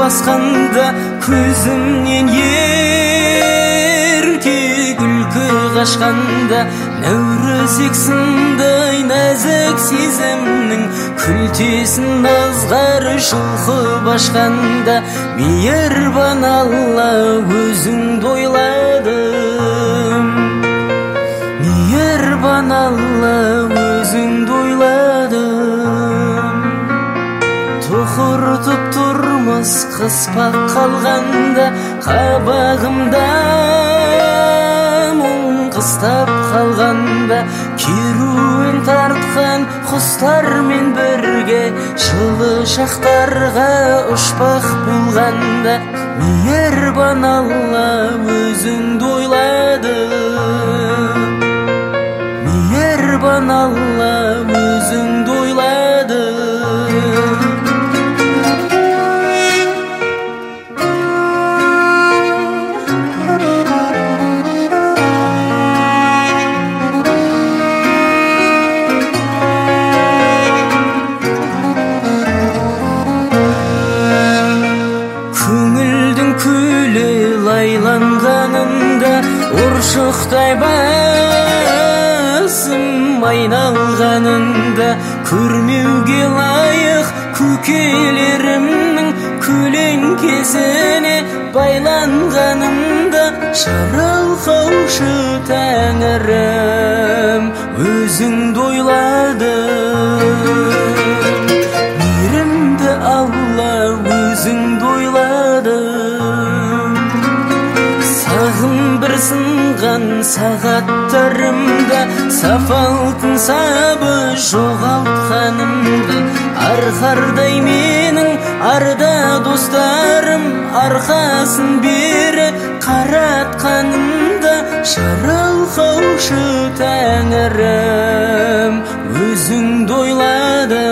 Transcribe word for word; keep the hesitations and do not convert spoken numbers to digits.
басқанда көзімнен ерке күлкі қашқанда нәурізек сындай нәзік сезімнің күлтесін азғары жұлқып ашқанда мейірбан Алла өзіңді ойладым, мейірбан Алла өзіңді ойладым. Тұқыртып тұрмас қыспақ қалғанда қабағымда мұң қыстап қалғанда керуен тартқан құстармен бірге жылы шақтарға ұшпақ болғанда мейірбан Алла өзіңді ойладым, мейірбан Алла өзіңді ойладым. Лайланғанында ұршықтай басым айналғанында көрмеуге лайық көкелерімнің көлеңкесіне байланғанында жарылқаушы тәңірім өзіңді ойладым, мейірімді Алла өзіңді ойладым. Сағым бір сынған сағаттарымда сафалтын сабы жоғалтқанымда арқардай менің арда достарым арқасын бері қаратқанымда жарылқаушы тәңірім өзіңді ойладым,